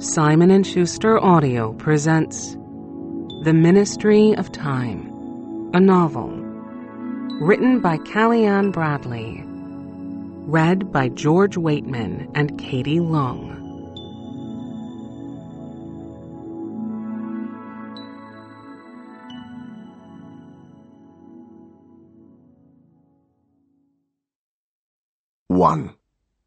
Simon & Schuster Audio presents The Ministry of Time, a novel. Written by Callie-Ann Bradley. Read by George Waitman and Katie Lung. One.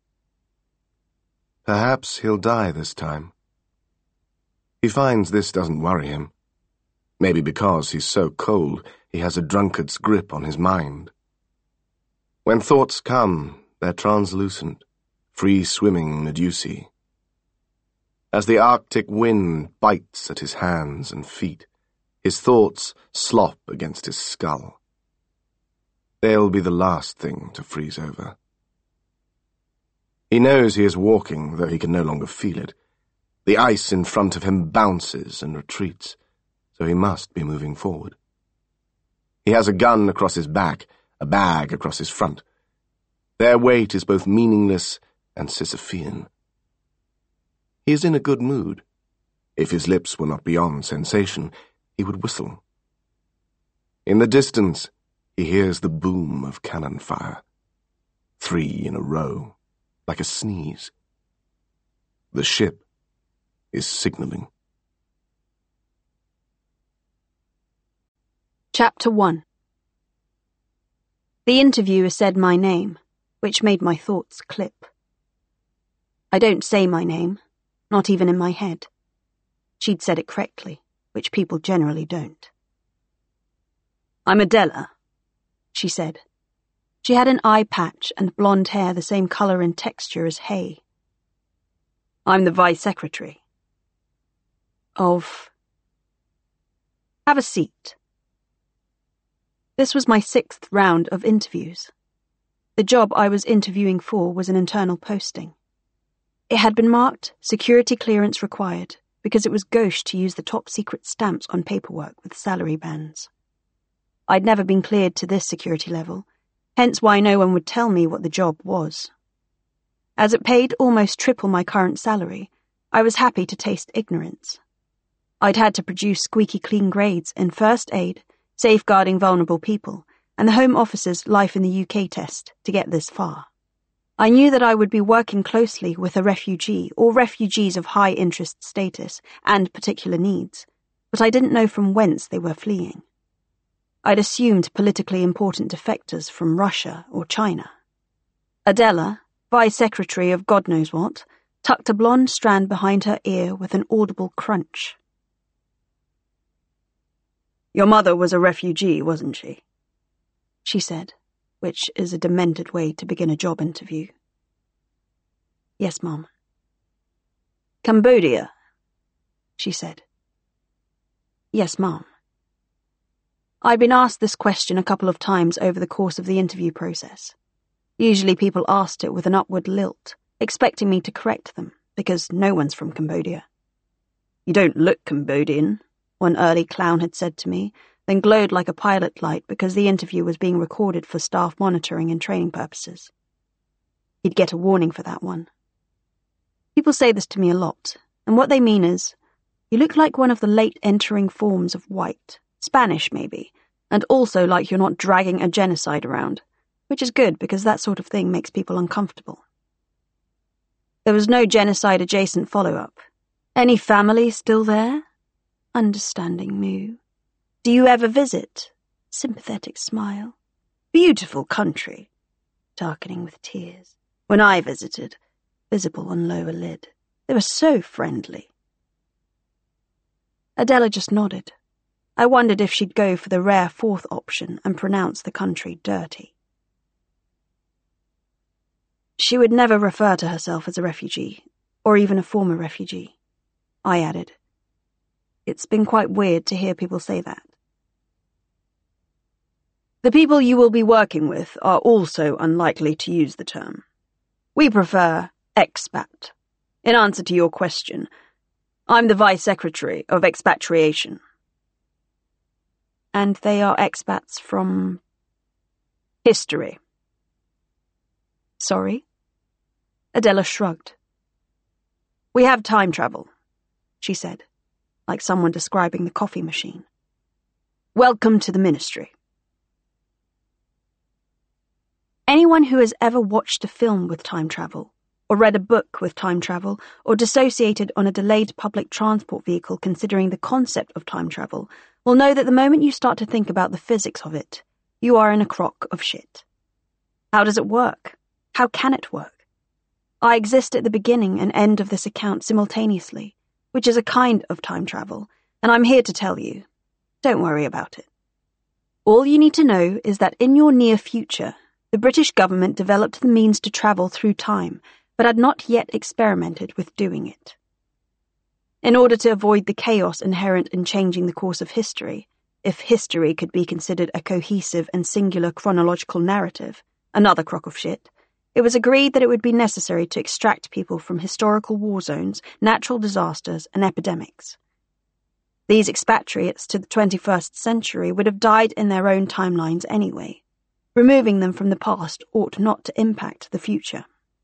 Perhaps he'll die this time. He finds this doesn't worry him. Maybe because he's so cold, he has a drunkard's grip on his mind. When thoughts come, they're translucent, free-swimming Medusae. As the Arctic wind bites at his hands and feet, his thoughts slop against his skull. They'll be the last thing to freeze over. He knows he is walking, though he can no longer feel it. The ice in front of him bounces and retreats, so he must be moving forward. He has a gun across his back, a bag across his front. Their weight is both meaningless and Sisyphean. He is in a good mood. If his lips were not beyond sensation, he would whistle. In the distance, he hears the boom of cannon fire. 3 in a row, like a sneeze. The ship is signaling. Chapter 1. The interviewer said my name, which made my thoughts clip. I don't say my name, not even in my head. She'd said it correctly, which people generally don't. I'm Adela, she said. She had an eye patch and blonde hair the same colour and texture as hay. I'm the Vice Secretary. Have a seat. This was my 6th round of interviews. The job I was interviewing for was an internal posting. It had been marked security clearance required because it was gauche to use the top secret stamps on paperwork with salary bands. I'd never been cleared to this security level, hence why no one would tell me what the job was. As it paid almost triple my current salary, I was happy to taste ignorance. I'd had to produce squeaky clean grades in first aid, safeguarding vulnerable people, and the Home Office's Life in the UK test to get this far. I knew that I would be working closely with a refugee or refugees of high interest status and particular needs, but I didn't know from whence they were fleeing. I'd assumed politically important defectors from Russia or China. Adela, Vice Secretary of God knows what, tucked a blonde strand behind her ear with an audible crunch. Your mother was a refugee, wasn't she? She said, which is a demented way to begin a job interview. Yes, Mom. Cambodia, she said. Yes, Mom. I'd been asked this question a couple of times over the course of the interview process. Usually people asked it with an upward lilt, expecting me to correct them, because no one's from Cambodia. You don't look Cambodian, one early clown had said to me, then glowed like a pilot light because the interview was being recorded for staff monitoring and training purposes. He'd get a warning for that one. People say this to me a lot, and what they mean is, you look like one of the late entering forms of white, Spanish maybe, and also like you're not dragging a genocide around, which is good because that sort of thing makes people uncomfortable. There was no genocide-adjacent follow-up. Any family still there? Understanding moo. Do you ever visit? Sympathetic smile. Beautiful country. Darkening with tears. When I visited, visible on lower lid. They were so friendly. Adela just nodded. I wondered if she'd go for the rare 4th option and pronounce the country dirty. She would never refer to herself as a refugee, or even a former refugee. I added. It's been quite weird to hear people say that. The people you will be working with are also unlikely to use the term. We prefer expat. In answer to your question, I'm the Vice Secretary of Expatriation. And they are expats from history. Sorry? Adela shrugged. We have time travel, she said, like someone describing the coffee machine. "Welcome to the Ministry." Anyone who has ever watched a film with time travel, or read a book with time travel, or dissociated on a delayed public transport vehicle considering the concept of time travel, will know that the moment you start to think about the physics of it, you are in a crock of shit. How does it work? How can it work? I exist at the beginning and end of this account simultaneously, which is a kind of time travel, and I'm here to tell you, don't worry about it. All you need to know is that in your near future, the British government developed the means to travel through time, but had not yet experimented with doing it. In order to avoid the chaos inherent in changing the course of history, if history could be considered a cohesive and singular chronological narrative, another crock of shit, it was agreed that it would be necessary to extract people from historical war zones, natural disasters, and epidemics. These expatriates to the 21st century would have died in their own timelines anyway. Removing them from the past ought not to impact the future.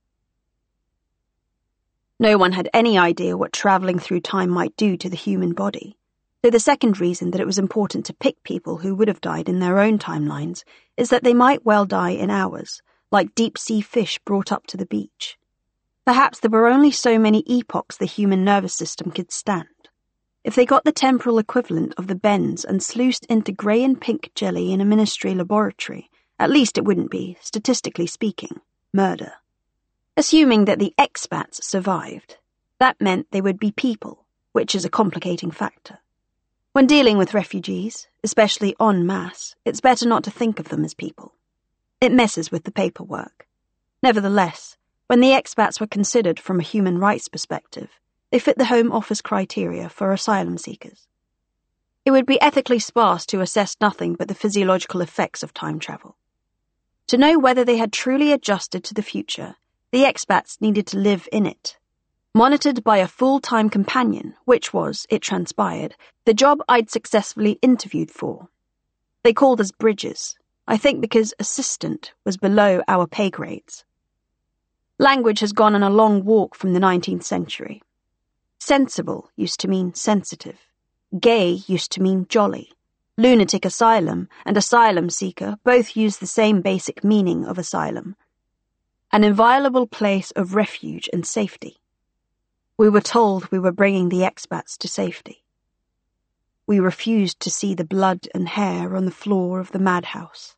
No one had any idea what travelling through time might do to the human body, so the second reason that it was important to pick people who would have died in their own timelines is that they might well die in ours, like deep-sea fish brought up to the beach. Perhaps there were only so many epochs the human nervous system could stand. If they got the temporal equivalent of the bends and sluiced into grey and pink jelly in a ministry laboratory, at least it wouldn't be, statistically speaking, murder. Assuming that the expats survived, that meant they would be people, which is a complicating factor. When dealing with refugees, especially en masse, it's better not to think of them as people. It messes with the paperwork. Nevertheless, when the expats were considered from a human rights perspective, they fit the Home Office criteria for asylum seekers. It would be ethically sparse to assess nothing but the physiological effects of time travel. To know whether they had truly adjusted to the future, the expats needed to live in it. Monitored by a full-time companion, which was, it transpired, the job I'd successfully interviewed for. They called us Bridges, I think because assistant was below our pay grades. Language has gone on a long walk from the 19th century. Sensible used to mean sensitive. Gay used to mean jolly. Lunatic asylum and asylum seeker both use the same basic meaning of asylum. An inviolable place of refuge and safety. We were told we were bringing the expats to safety. We refused to see the blood and hair on the floor of the madhouse.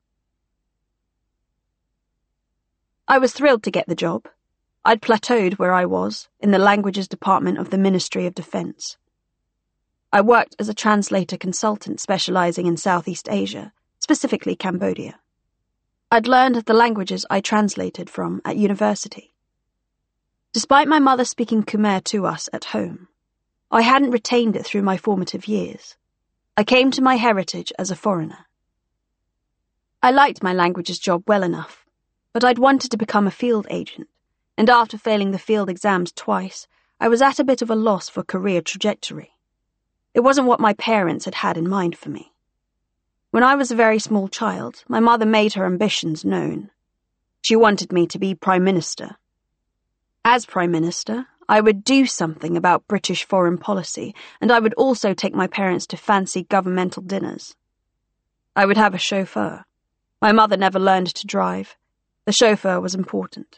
I was thrilled to get the job. I'd plateaued where I was, in the languages department of the Ministry of Defence. I worked as a translator consultant specialising in Southeast Asia, specifically Cambodia. I'd learned the languages I translated from at university. Despite my mother speaking Khmer to us at home, I hadn't retained it through my formative years. I came to my heritage as a foreigner. I liked my languages job well enough, but I'd wanted to become a field agent, and after failing the field exams twice, I was at a bit of a loss for career trajectory. It wasn't what my parents had had in mind for me. When I was a very small child, my mother made her ambitions known. She wanted me to be Prime Minister. As Prime Minister, I would do something about British foreign policy, and I would also take my parents to fancy governmental dinners. I would have a chauffeur. My mother never learned to drive. The chauffeur was important.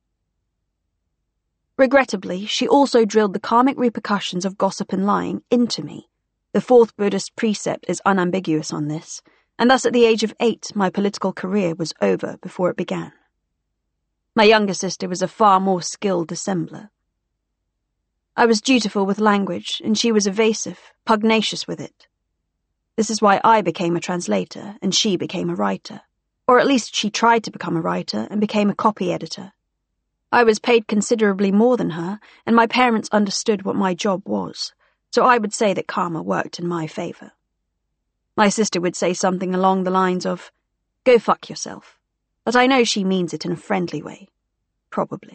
Regrettably, she also drilled the karmic repercussions of gossip and lying into me. The fourth Buddhist precept is unambiguous on this, and thus at the age of 8 my political career was over before it began. My younger sister was a far more skilled dissembler. I was dutiful with language, and she was evasive, pugnacious with it. This is why I became a translator, and she became a writer. Or at least she tried to become a writer and became a copy editor. I was paid considerably more than her, and my parents understood what my job was, so I would say that karma worked in my favour. My sister would say something along the lines of, "Go fuck yourself," but I know she means it in a friendly way. Probably.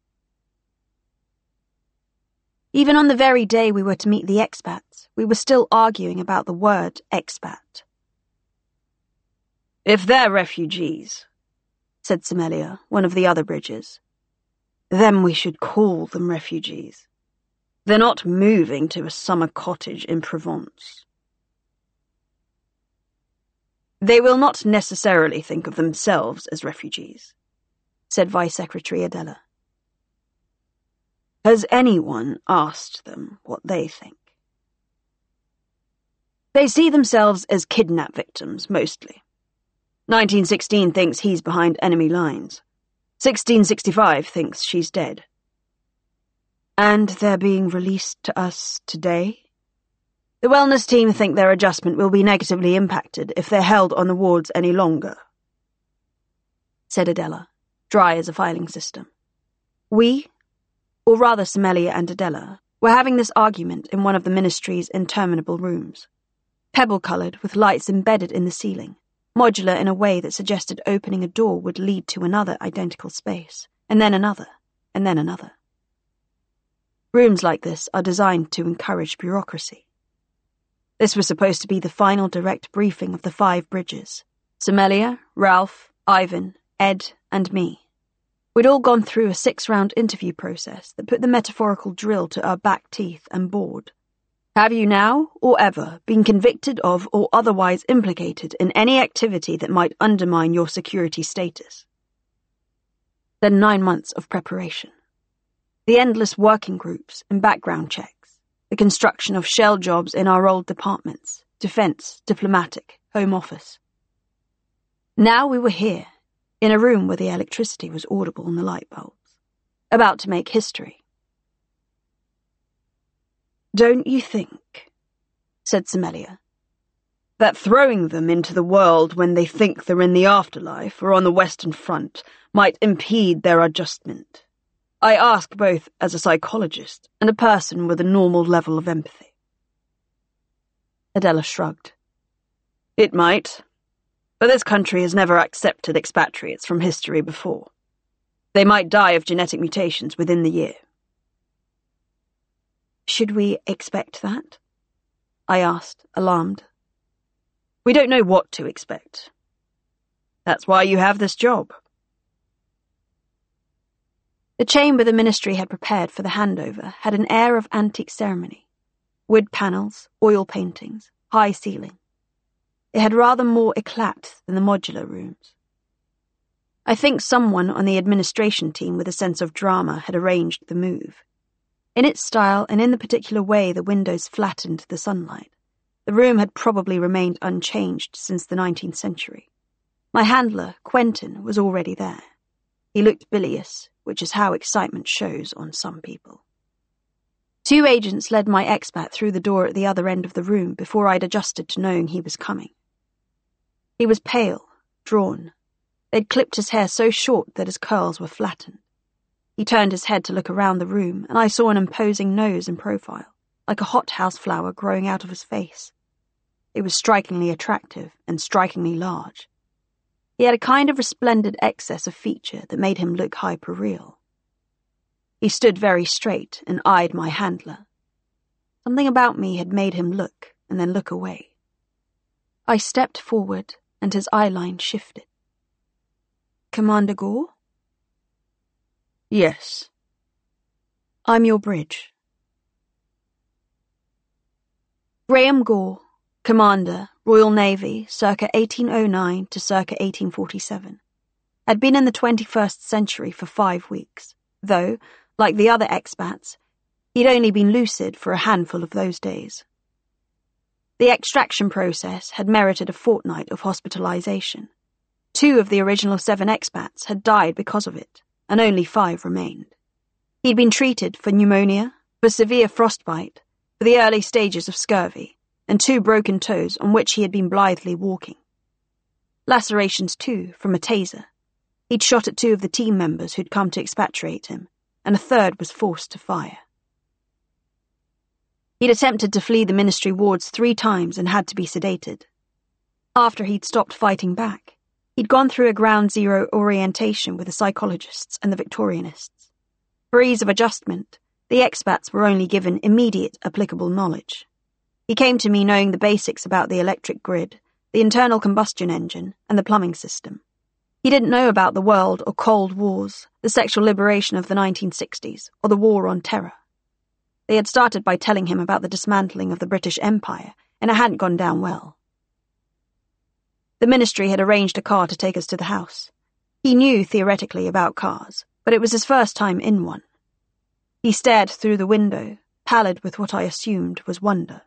Even on the very day we were to meet the expats, we were still arguing about the word expat. "If they're refugees," said Sommelier, one of the other Bridges, "then we should call them refugees." They're not moving to a summer cottage in Provence. They will not necessarily think of themselves as refugees, said Vice Secretary Adela. Has anyone asked them what they think? They see themselves as kidnap victims, mostly. 1916 thinks he's behind enemy lines. 1665 thinks she's dead. And they're being released to us today? The wellness team think their adjustment will be negatively impacted if they're held on the wards any longer, said Adela, dry as a filing system. We, or rather Semelia and Adela, were having this argument in one of the ministry's interminable rooms. Pebble-coloured with lights embedded in the ceiling, modular in a way that suggested opening a door would lead to another identical space, and then another, and then another. Rooms like this are designed to encourage bureaucracy. This was supposed to be the final direct briefing of the 5 bridges. Semelia, Ralph, Ivan, Ed, and me. We'd all gone through a 6-round interview process that put the metaphorical drill to our back teeth and bored. Have you now, or ever, been convicted of or otherwise implicated in any activity that might undermine your security status? Then 9 months of preparation. The endless working groups and background checks, the construction of shell jobs in our old departments, defence, diplomatic, home office. Now we were here, in a room where the electricity was audible in the light bulbs, about to make history. Don't you think, said Semelia, that throwing them into the world when they think they're in the afterlife or on the Western Front might impede their adjustment? I ask both as a psychologist and a person with a normal level of empathy. Adela shrugged. It might, but this country has never accepted expatriates from history before. They might die of genetic mutations within the year. Should we expect that? I asked, alarmed. We don't know what to expect. That's why you have this job. The chamber the ministry had prepared for the handover had an air of antique ceremony. Wood panels, oil paintings, high ceiling. It had rather more eclat than the modular rooms. I think someone on the administration team with a sense of drama had arranged the move. In its style and in the particular way the windows flattened the sunlight, the room had probably remained unchanged since the 19th century. My handler, Quentin, was already there. He looked bilious, which is how excitement shows on some people. 2 agents led my expat through the door at the other end of the room before I'd adjusted to knowing he was coming. He was pale, drawn. They'd clipped his hair so short that his curls were flattened. He turned his head to look around the room, and I saw an imposing nose and profile, like a hothouse flower growing out of his face. It was strikingly attractive and strikingly large. He had a kind of resplendent excess of feature that made him look hyper-real. He stood very straight and eyed my handler. Something about me had made him look and then look away. I stepped forward, and his eyeline shifted. Commander Gore? Yes. I'm your bridge. Graham Gore, Commander, Royal Navy, circa 1809 to circa 1847, had been in the 21st century for 5 weeks, though, like the other expats, he'd only been lucid for a handful of those days. The extraction process had merited a fortnight of hospitalization. 2 of the original 7 expats had died because of it, and only 5 remained. He'd been treated for pneumonia, for severe frostbite, for the early stages of scurvy, and 2 broken toes on which he had been blithely walking. Lacerations too, from a taser. He'd shot at 2 of the team members who'd come to expatriate him, and a 3rd was forced to fire. He'd attempted to flee the ministry wards 3 times and had to be sedated. After he'd stopped fighting back, he'd gone through a ground zero orientation with the psychologists and the Victorianists. For ease of adjustment, the expats were only given immediate applicable knowledge. He came to me knowing the basics about the electric grid, the internal combustion engine, and the plumbing system. He didn't know about the World or Cold Wars, the sexual liberation of the 1960s, or the War on Terror. They had started by telling him about the dismantling of the British Empire, and it hadn't gone down well. The ministry had arranged a car to take us to the house. He knew theoretically about cars, but it was his first time in one. He stared through the window, pallid with what I assumed was wonder.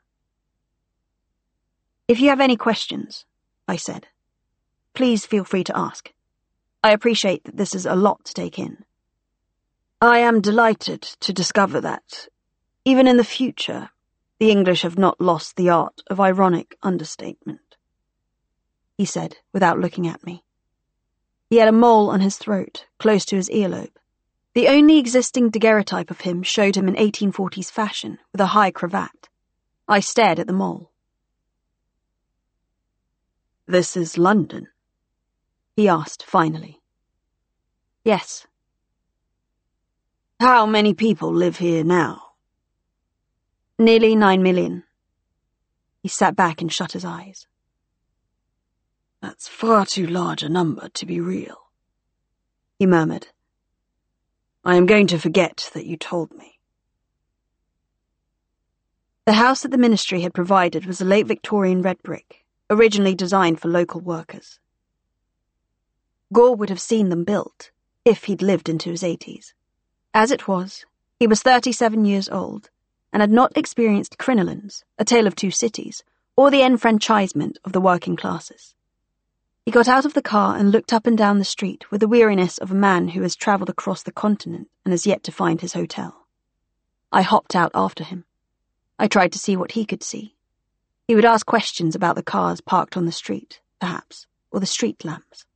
"If you have any questions," I said, "please feel free to ask. I appreciate that this is a lot to take in." "I am delighted to discover that, even in the future, the English have not lost the art of ironic understatement," he said without looking at me. He had a mole on his throat, close to his earlobe. The only existing daguerreotype of him showed him in 1840s fashion, with a high cravat. I stared at the mole. "This is London?" he asked finally. "Yes." "How many people live here now?" "Nearly 9 million. He sat back and shut his eyes. "That's far too large a number to be real," he murmured. "I am going to forget that you told me." The house that the ministry had provided was a late Victorian red brick, originally designed for local workers. Gore would have seen them built, if he'd lived into his 80s. As it was, he was 37 years old, and had not experienced crinolines, A Tale of Two Cities, or the enfranchisement of the working classes. He got out of the car and looked up and down the street with the weariness of a man who has travelled across the continent and has yet to find his hotel. I hopped out after him. I tried to see what he could see. He would ask questions about the cars parked on the street, perhaps, or the street lamps.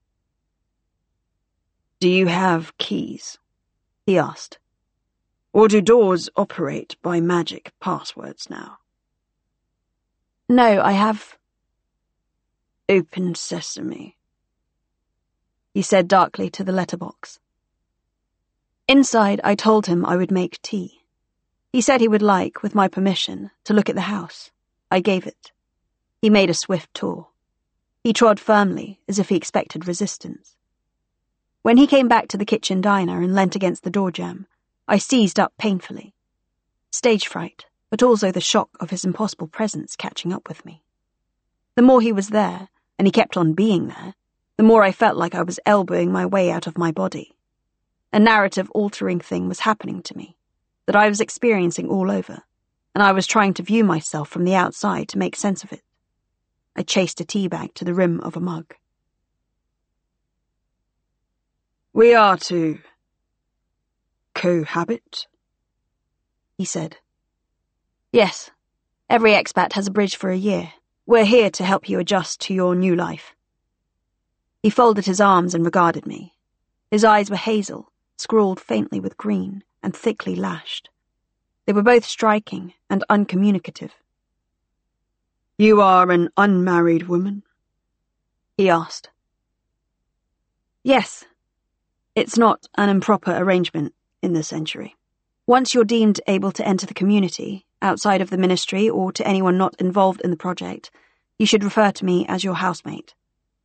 "Do you have keys?" he asked. "Or do doors operate by magic passwords now?" "No, I have—" "Open sesame," he said darkly to the letterbox. Inside, I told him I would make tea. He said he would like, with my permission, to look at the house. I gave it. He made a swift tour. He trod firmly, as if he expected resistance. When he came back to the kitchen diner and leant against the door jamb, I seized up painfully. Stage fright, but also the shock of his impossible presence catching up with me. The more he was there, and he kept on being there, the more I felt like I was elbowing my way out of my body. A narrative-altering thing was happening to me, that I was experiencing all over, and I was trying to view myself from the outside to make sense of it. I chased a tea bag to the rim of a mug. "We are to cohabit?" he said. "Yes. Every expat has a bridge for a year. We're here to help you adjust to your new life." He folded his arms and regarded me. His eyes were hazel, scrawled faintly with green, and thickly lashed. They were both striking and uncommunicative. "You are an unmarried woman?" he asked. "Yes. It's not an improper arrangement in this century. Once you're deemed able to enter the community, outside of the ministry or to anyone not involved in the project, you should refer to me as your housemate."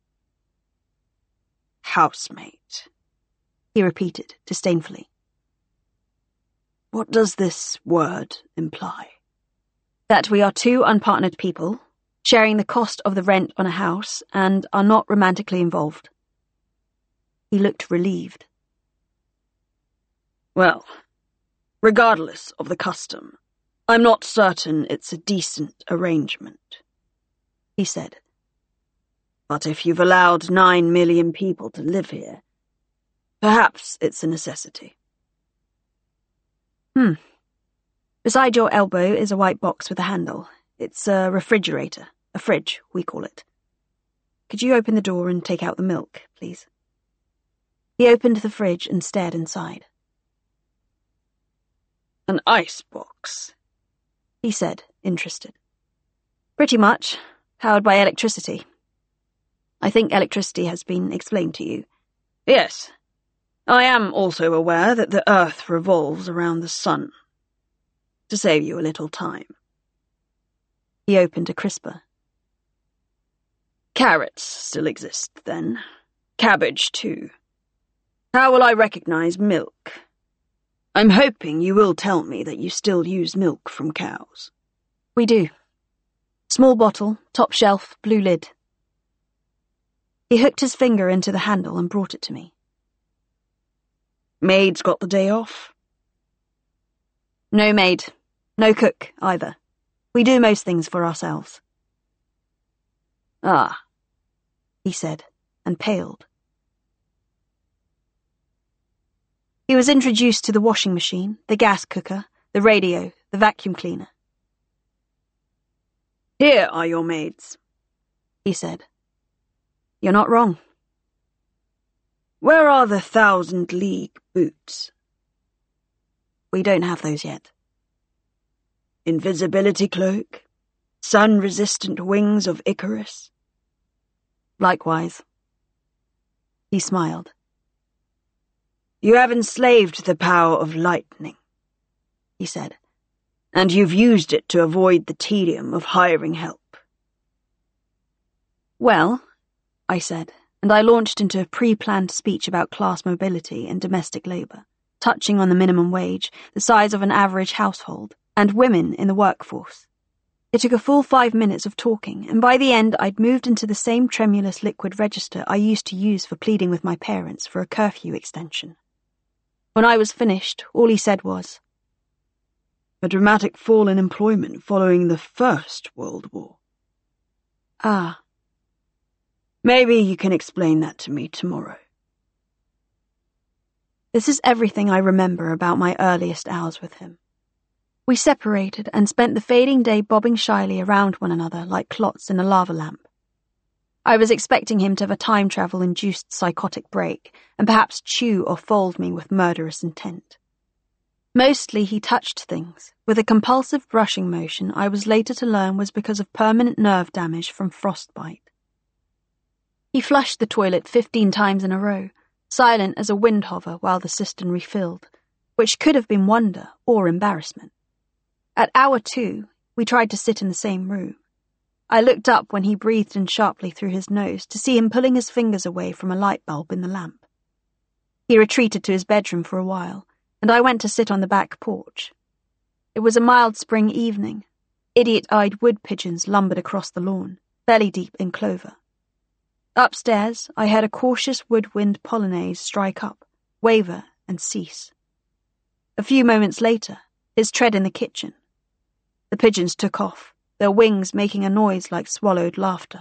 "Housemate," he repeated disdainfully. "What does this word imply?" "That we are two unpartnered people, sharing the cost of the rent on a house, and are not romantically involved." He looked relieved. "Well, regardless of the custom, I'm not certain it's a decent arrangement," he said. "But if you've allowed 9 million people to live here, perhaps it's a necessity." Beside your elbow is a white box with a handle. It's a refrigerator, a fridge, we call it. Could you open the door and take out the milk, please? He opened the fridge and stared inside. "An ice box," he said, interested. "Pretty much, powered by electricity. I think electricity has been explained to you." "Yes. I am also aware that the Earth revolves around the sun. To save you a little time." He opened a crisper. "Carrots still exist, then. Cabbage, too. How will I recognize milk? I'm hoping you will tell me that you still use milk from cows. We do. Small bottle, top shelf, blue lid. He hooked his finger into the handle and brought it to me. Maid's got the day off? No maid. No cook, either. We do most things for ourselves. Ah, he said, and paled. He was introduced to the washing machine, the gas cooker, the radio, the vacuum cleaner. Here are your maids, he said. You're not wrong. Where are the 1,000-league boots? We don't have those yet. Invisibility cloak? Sun-resistant wings of Icarus? Likewise. He smiled. You have enslaved the power of lightning, he said, and you've used it to avoid the tedium of hiring help. Well, I said, and I launched into a pre-planned speech about class mobility and domestic labour, touching on the minimum wage, the size of an average household, and women in the workforce. It took a full 5 minutes of talking, and by the end I'd moved into the same tremulous liquid register I used to use for pleading with my parents for a curfew extension. When I was finished, all he said was, a dramatic fall in employment following the First World War. Ah. Maybe you can explain that to me tomorrow. This is everything I remember about my earliest hours with him. We separated and spent the fading day bobbing shyly around one another like clots in a lava lamp. I was expecting him to have a time travel-induced psychotic break and perhaps chew or fold me with murderous intent. Mostly he touched things, with a compulsive brushing motion I was later to learn was because of permanent nerve damage from frostbite. He flushed the toilet 15 times in a row, silent as a wind hover while the cistern refilled, which could have been wonder or embarrassment. At hour 2, we tried to sit in the same room. I looked up when he breathed in sharply through his nose to see him pulling his fingers away from a light bulb in the lamp. He retreated to his bedroom for a while, and I went to sit on the back porch. It was a mild spring evening. Idiot-eyed wood pigeons lumbered across the lawn, belly-deep in clover. Upstairs, I heard a cautious woodwind polonaise strike up, waver, and cease. A few moments later, his tread in the kitchen. The pigeons took off, their wings making a noise like swallowed laughter.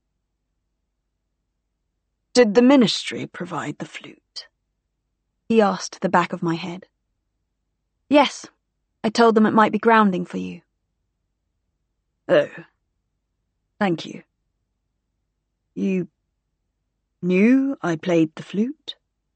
Did the ministry provide the flute? He asked the back of my head. Yes, I told them it might be grounding for you. Oh, thank you. You knew I played the flute?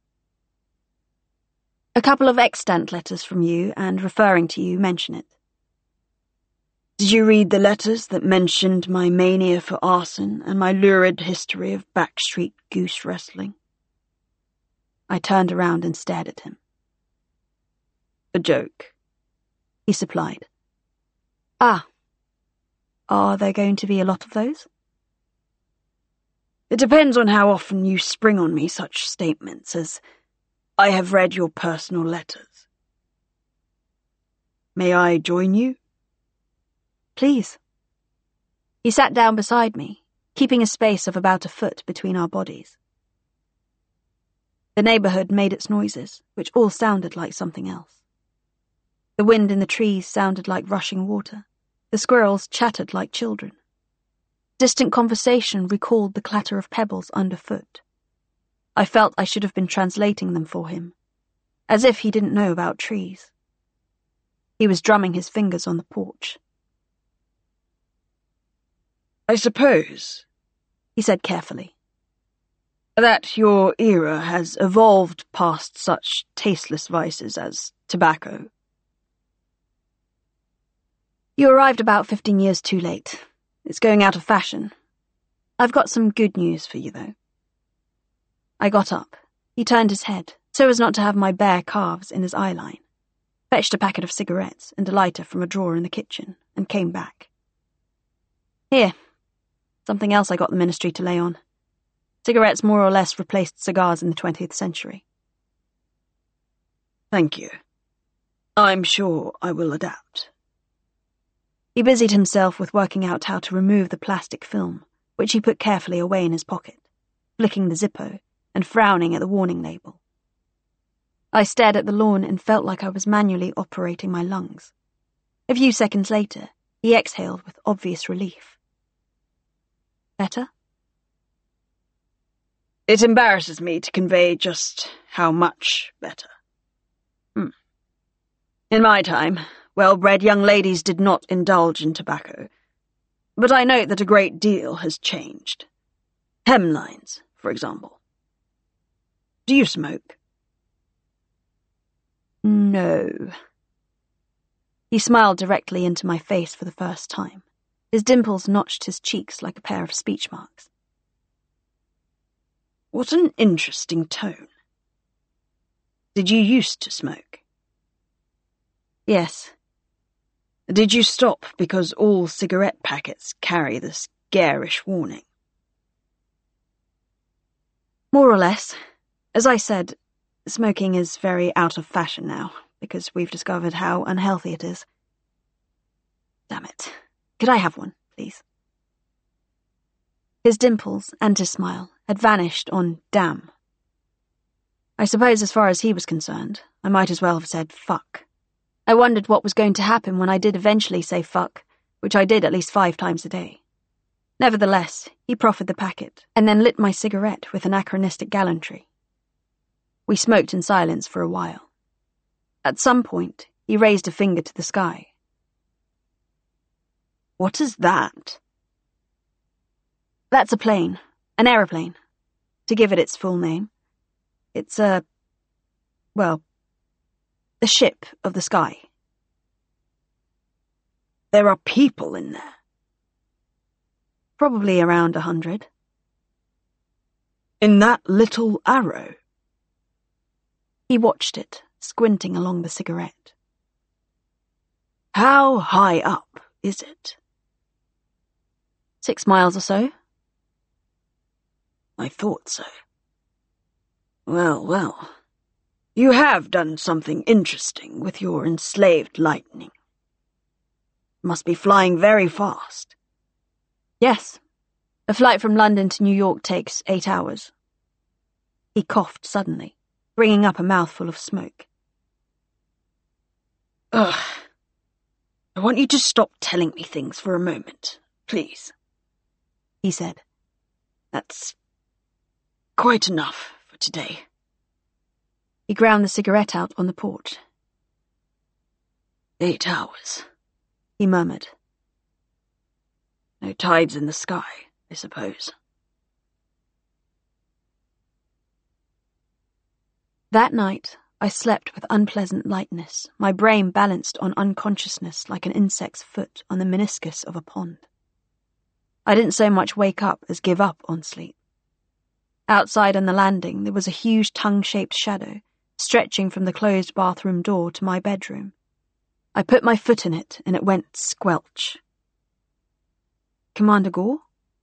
A couple of extant letters from you and referring to you mention it. Did you read the letters that mentioned my mania for arson and my lurid history of backstreet goose wrestling? I turned around and stared at him. A joke, he supplied. Ah. Are there going to be a lot of those? It depends on how often you spring on me such statements as, I have read your personal letters. May I join you? Please. He sat down beside me, keeping a space of about a foot between our bodies. The neighbourhood made its noises, which all sounded like something else. The wind in the trees sounded like rushing water. The squirrels chattered like children. Distant conversation recalled the clatter of pebbles underfoot. I felt I should have been translating them for him, as if he didn't know about trees. He was drumming his fingers on the porch. I suppose, he said carefully, that your era has evolved past such tasteless vices as tobacco. You arrived about 15 years too late. It's going out of fashion. I've got some good news for you, though. I got up. He turned his head, so as not to have my bare calves in his eye line, fetched a packet of cigarettes and a lighter from a drawer in the kitchen, and came back. Here. Something else I got the ministry to lay on. Cigarettes more or less replaced cigars in the 20th century. Thank you. I'm sure I will adapt. He busied himself with working out how to remove the plastic film, which he put carefully away in his pocket, flicking the Zippo and frowning at the warning label. I stared at the lawn and felt like I was manually operating my lungs. A few seconds later, he exhaled with obvious relief. Better? It embarrasses me to convey just how much better. In my time, well-bred young ladies did not indulge in tobacco, but I note that a great deal has changed. Hemlines, for example. Do you smoke? No. He smiled directly into my face for the first time. His dimples notched his cheeks like a pair of speech marks. What an interesting tone. Did you used to smoke? Yes. Did you stop because all cigarette packets carry this garish warning? More or less. As I said, smoking is very out of fashion now, because we've discovered how unhealthy it is. Damn it. Could I have one, please? His dimples and his smile had vanished on damn. I suppose as far as he was concerned, I might as well have said fuck. I wondered what was going to happen when I did eventually say fuck, which I did at least 5 times a day. Nevertheless, he proffered the packet, and then lit my cigarette with anachronistic gallantry. We smoked in silence for a while. At some point, he raised a finger to the sky. What is that? That's a plane, an aeroplane, to give it its full name. It's the ship of the sky. There are people in there. Probably around 100. In that little arrow? He watched it, squinting along the cigarette. How high up is it? 6 miles or so. I thought so. Well. You have done something interesting with your enslaved lightning. Must be flying very fast. Yes. A flight from London to New York takes 8 hours. He coughed suddenly, bringing up a mouthful of smoke. Ugh. I want you to stop telling me things for a moment, please, he said. That's quite enough for today. He ground the cigarette out on the porch. 8 hours, he murmured. No tides in the sky, I suppose. That night, I slept with unpleasant lightness, my brain balanced on unconsciousness like an insect's foot on the meniscus of a pond. I didn't so much wake up as give up on sleep. Outside on the landing, there was a huge tongue-shaped shadow, stretching from the closed bathroom door to my bedroom. I put my foot in it, and it went squelch. Commander Gore?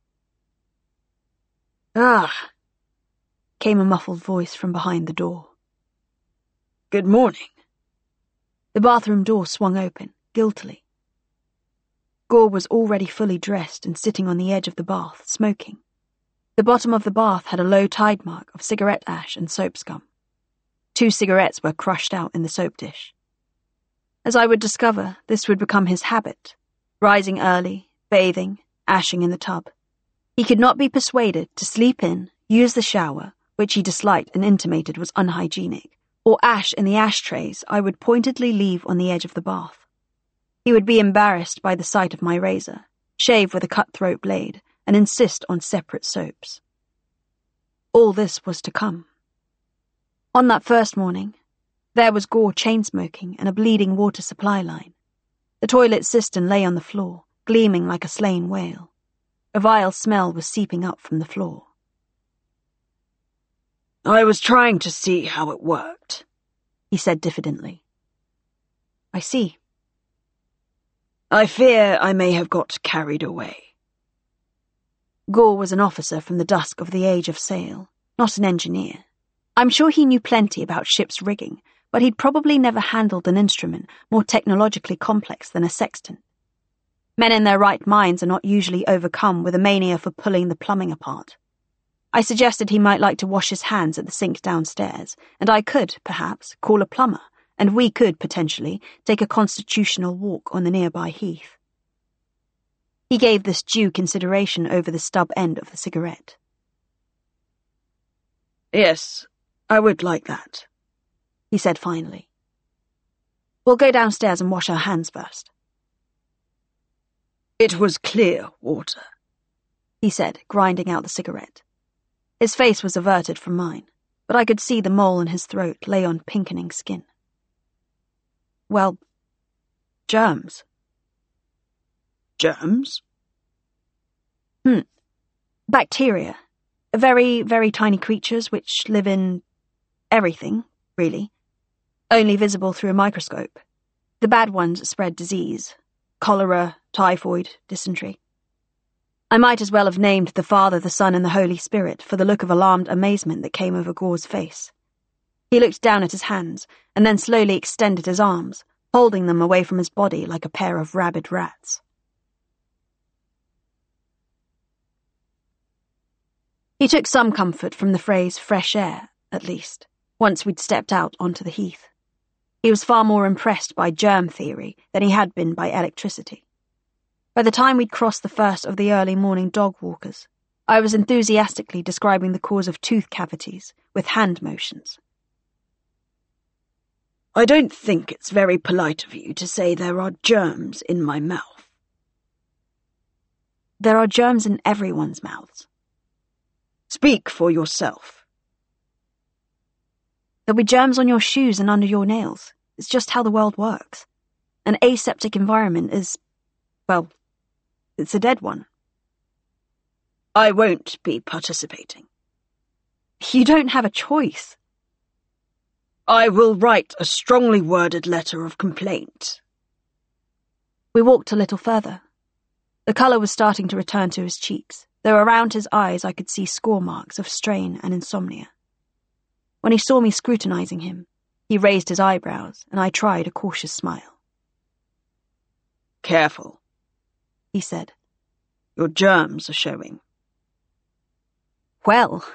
Ah, came a muffled voice from behind the door. Good morning. The bathroom door swung open, guiltily. Gore was already fully dressed and sitting on the edge of the bath, smoking. The bottom of the bath had a low tide mark of cigarette ash and soap scum. 2 cigarettes were crushed out in the soap dish. As I would discover, this would become his habit, rising early, bathing, ashing in the tub. He could not be persuaded to sleep in, use the shower, which he disliked and intimated was unhygienic, or ash in the ashtrays I would pointedly leave on the edge of the bath. He would be embarrassed by the sight of my razor, shave with a cutthroat blade, and insist on separate soaps. All this was to come. On that first morning, there was Gore chain-smoking and a bleeding water supply line. The toilet cistern lay on the floor, gleaming like a slain whale. A vile smell was seeping up from the floor. I was trying to see how it worked, he said diffidently. I see. I fear I may have got carried away. Gore was an officer from the dusk of the age of sail, not an engineer. I'm sure he knew plenty about ship's rigging, but he'd probably never handled an instrument more technologically complex than a sextant. Men in their right minds are not usually overcome with a mania for pulling the plumbing apart. I suggested he might like to wash his hands at the sink downstairs, and I could, perhaps, call a plumber, and we could, potentially, take a constitutional walk on the nearby heath. He gave this due consideration over the stub end of the cigarette. Yes, I would like that, he said finally. We'll go downstairs and wash our hands first. It was clear water, he said, grinding out the cigarette. His face was averted from mine, but I could see the mole in his throat lay on pinkening skin. Well, germs. Germs? Bacteria. Very, very tiny creatures which live in everything, really. Only visible through a microscope. The bad ones spread disease. Cholera, typhoid, dysentery. I might as well have named the Father, the Son, and the Holy Spirit for the look of alarmed amazement that came over Gore's face. He looked down at his hands, and then slowly extended his arms, holding them away from his body like a pair of rabid rats. He took some comfort from the phrase fresh air, at least, once we'd stepped out onto the heath. He was far more impressed by germ theory than he had been by electricity. By the time we'd crossed the first of the early morning dog walkers, I was enthusiastically describing the cause of tooth cavities with hand motions. I don't think it's very polite of you to say there are germs in my mouth. There are germs in everyone's mouths. Speak for yourself. There'll be germs on your shoes and under your nails. It's just how the world works. An aseptic environment is, well, it's a dead one. I won't be participating. You don't have a choice. I will write a strongly worded letter of complaint. We walked a little further. The colour was starting to return to his cheeks, though around his eyes I could see score marks of strain and insomnia. When he saw me scrutinising him, he raised his eyebrows, and I tried a cautious smile. Careful, he said. Your germs are showing. Well.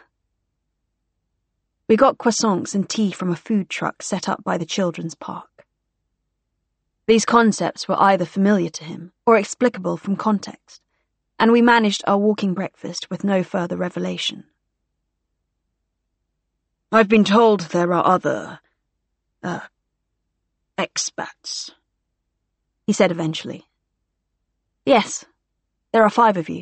We got croissants and tea from a food truck set up by the children's park. These concepts were either familiar to him or explicable from context, and we managed our walking breakfast with no further revelation. I've been told there are other, expats, he said eventually. Yes, there are 5 of you.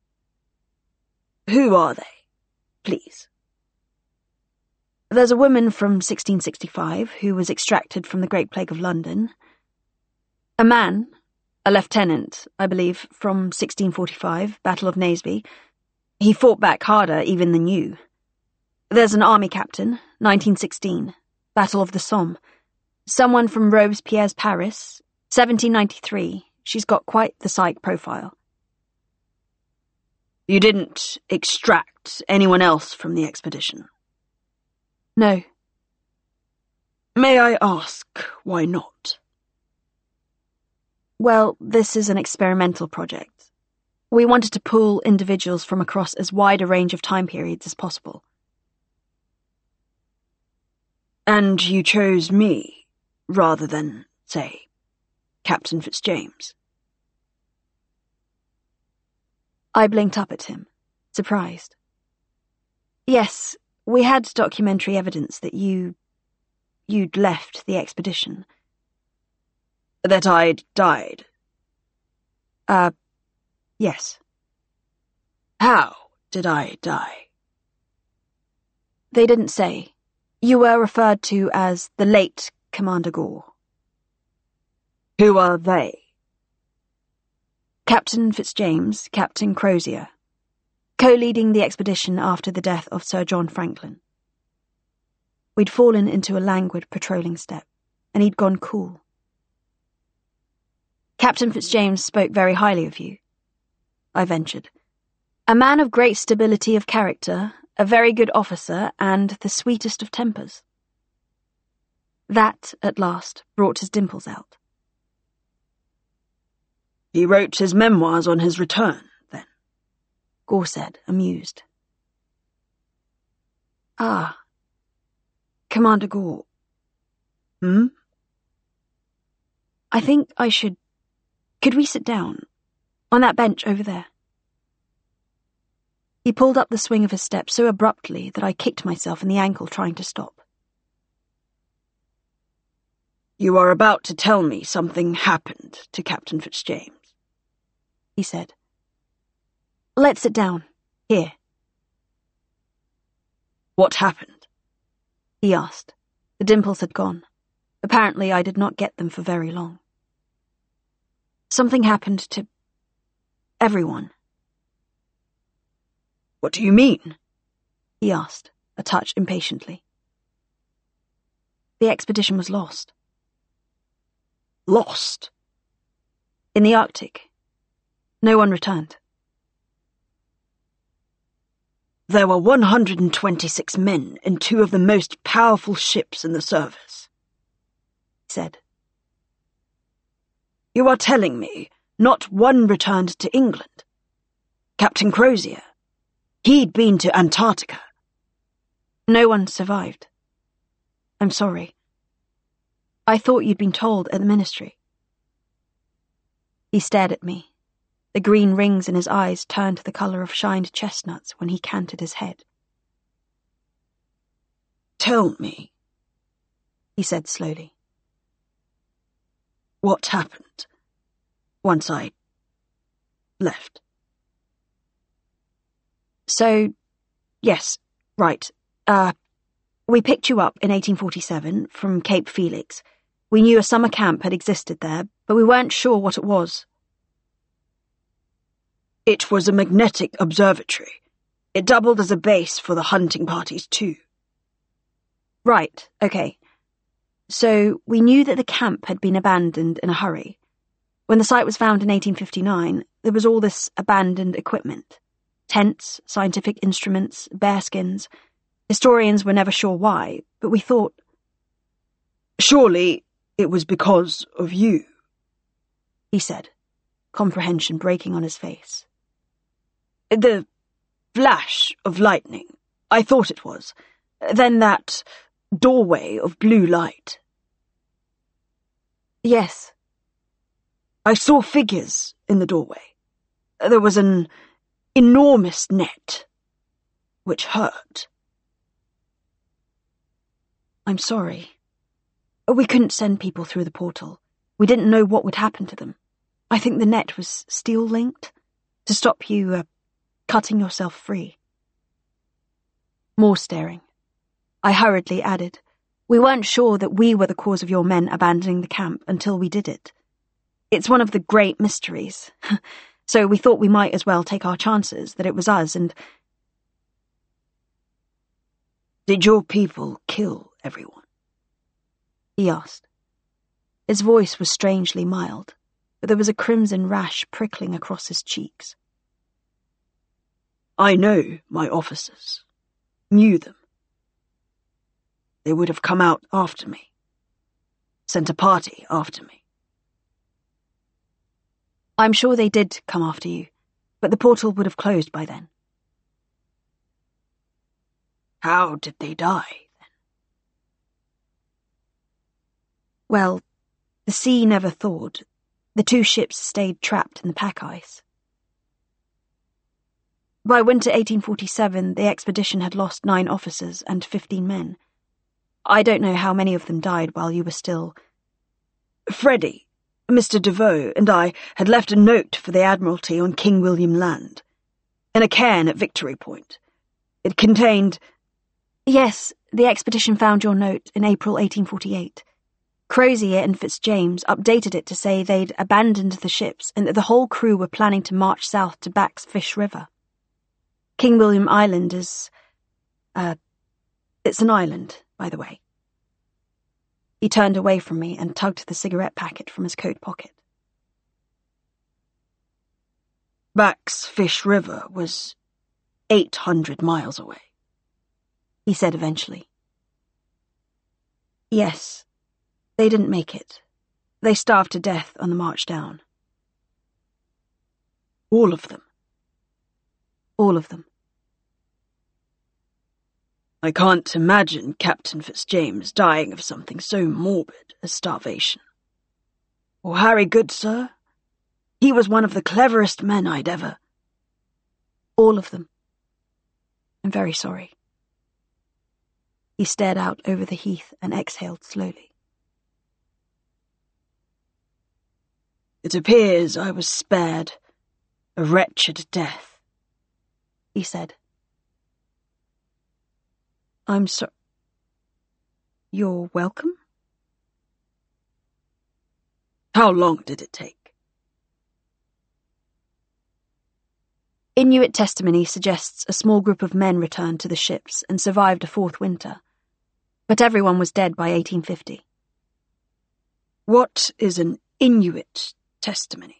Who are they, please? There's a woman from 1665 who was extracted from the Great Plague of London. A man, a lieutenant, I believe, from 1645, Battle of Naseby. He fought back harder even than you. There's an army captain, 1916, Battle of the Somme. Someone from Robespierre's Paris, 1793. She's got quite the psych profile. You didn't extract anyone else from the expedition? No. May I ask why not? Well, this is an experimental project. We wanted to pool individuals from across as wide a range of time periods as possible. And you chose me, rather than, say, Captain Fitzjames? I blinked up at him, surprised. Yes, we had documentary evidence that you'd left the expedition. That I'd died? Yes. How did I die? They didn't say. You were referred to as the late Commander Gore. Who are they? Captain Fitzjames, Captain Crozier, co-leading the expedition after the death of Sir John Franklin. We'd fallen into a languid patrolling step, and he'd gone cool. Captain Fitzjames spoke very highly of you, I ventured. A man of great stability of character, a very good officer, and the sweetest of tempers. That, at last, brought his dimples out. He wrote his memoirs on his return, then, Gore said, amused. Ah, Commander Gore. I think I should... Could we sit down? On that bench over there. He pulled up the swing of his step so abruptly that I kicked myself in the ankle trying to stop. You are about to tell me something happened to Captain Fitzjames, he said. Let's sit down. Here. What happened? He asked. The dimples had gone. Apparently I did not get them for very long. Something happened to everyone. What do you mean? He asked, a touch impatiently. The expedition was lost. Lost? In the Arctic. No one returned. There were 126 men in two of the most powerful ships in the service, he said. You are telling me not one returned to England. Captain Crozier, he'd been to Antarctica. No one survived. I'm sorry. I thought you'd been told at the ministry. He stared at me. The green rings in his eyes turned the colour of shined chestnuts when he canted his head. Tell me, he said slowly. What happened once I left? So, yes, right. We picked you up in 1847 from Cape Felix. We knew a summer camp had existed there, but we weren't sure what it was. It was a magnetic observatory. It doubled as a base for the hunting parties, too. Right, okay. So, we knew that the camp had been abandoned in a hurry. When the site was found in 1859, there was all this abandoned equipment. Tents, scientific instruments, bearskins. Historians were never sure why, but we thought... Surely it was because of you, he said, comprehension breaking on his face. The flash of lightning, I thought it was. Then that doorway of blue light. Yes. I saw figures in the doorway. There was an enormous net, which hurt. I'm sorry. We couldn't send people through the portal. We didn't know what would happen to them. I think the net was steel-linked to stop you, cutting yourself free. More staring. I hurriedly added, we weren't sure that we were the cause of your men abandoning the camp until we did it. It's one of the great mysteries. So we thought we might as well take our chances that it was us and... Did your people kill everyone? He asked. His voice was strangely mild, but there was a crimson rash prickling across his cheeks. I know my officers. Knew them. They would have come out after me. Sent a party after me. I'm sure they did come after you, but the portal would have closed by then. How did they die, then? Well, the sea never thawed. The two ships stayed trapped in the pack ice. By winter 1847, the expedition had lost 9 officers and 15 men. I don't know how many of them died while you were still... Freddie, Mr. Devoe, and I had left a note for the Admiralty on King William Land, in a cairn at Victory Point. It contained... Yes, the expedition found your note in April 1848. Crozier and Fitzjames updated it to say they'd abandoned the ships and that the whole crew were planning to march south to Back's Fish River. King William Island is... it's an island, by the way. He turned away from me and tugged the cigarette packet from his coat pocket. Back's Fish River was 800 miles away, he said eventually. Yes, They didn't make it. They starved to death on the march down. All of them? All of them. I can't imagine Captain Fitzjames dying of something so morbid as starvation. Or Harry Goodsir? He was one of the cleverest men I'd ever... All of them. I'm very sorry. He stared out over the heath and exhaled slowly. It appears I was spared a wretched death, he said. I'm sorry. You're welcome? How long did it take? Inuit testimony suggests a small group of men returned to the ships and survived a fourth winter, but everyone was dead by 1850. What is an Inuit testimony?